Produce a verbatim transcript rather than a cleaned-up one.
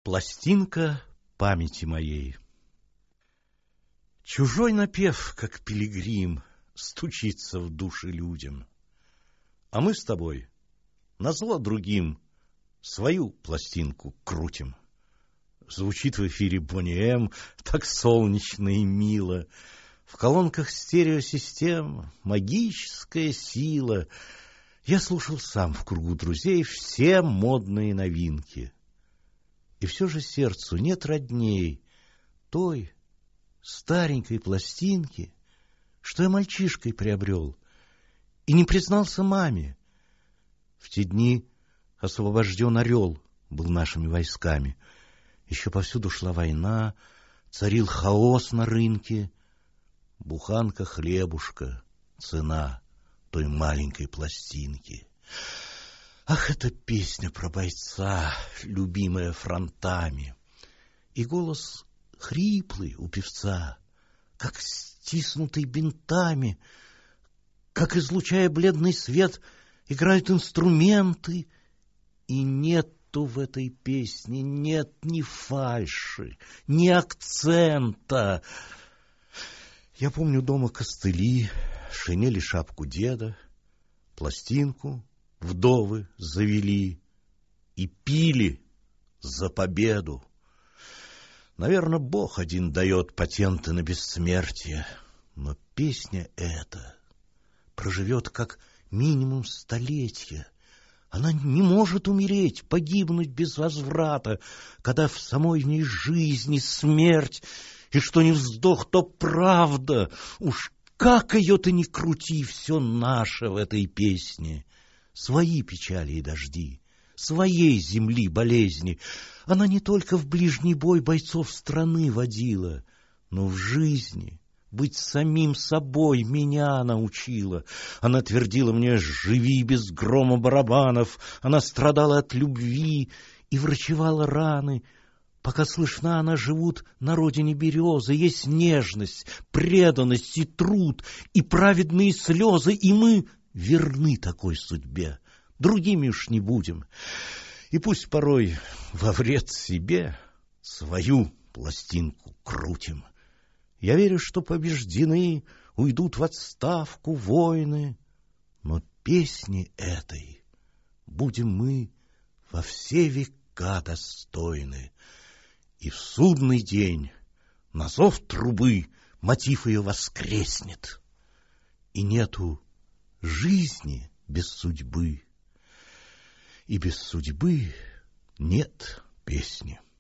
Пластинка памяти моей. Чужой напев, как пилигрим, стучится в души людям. А мы с тобой, назло другим, свою пластинку крутим. Звучит в эфире Бонни М, так солнечно и мило. В колонках стереосистем магическая сила. Я слушал сам в кругу друзей все модные новинки. И все же сердцу нет родней той старенькой пластинки, что я мальчишкой приобрел и не признался маме. В те дни освобожден Орел был нашими войсками. Еще повсюду шла война, царил хаос на рынке. Буханка хлебушка, цена той маленькой пластинки. Ах, эта песня про бойца, любимая фронтами. И голос хриплый у певца, как стиснутый бинтами, как, излучая бледный свет, играют инструменты. И нету в этой песне, нет ни фальши, ни акцента. Я помню дома костыли, шинели, шапку деда, пластинку вдовы завели и пили за победу. Наверное, Бог один дает патенты на бессмертие, но песня эта проживет как минимум столетия. Она не может умереть, погибнуть без возврата, когда в самой в ней жизни смерть, и что не вздох, то правда. Уж как ее ты ни крути, все наше в этой песне. Свои печали и дожди, своей земли болезни. Она не только в ближний бой бойцов страны водила, но в жизни быть самим собой меня научила. Она твердила мне: живи без грома барабанов. Она страдала от любви и врачевала раны. Пока слышна она, живут на родине березы. Есть нежность, преданность и труд, и праведные слезы, и мы верны такой судьбе. Другими уж не будем. И пусть порой во вред себе свою пластинку крутим. Я верю, что побеждены уйдут в отставку воины, но песни этой будем мы во все века достойны. И в судный день на зов трубы мотив ее воскреснет. И нету жизни без судьбы, и без судьбы нет песни.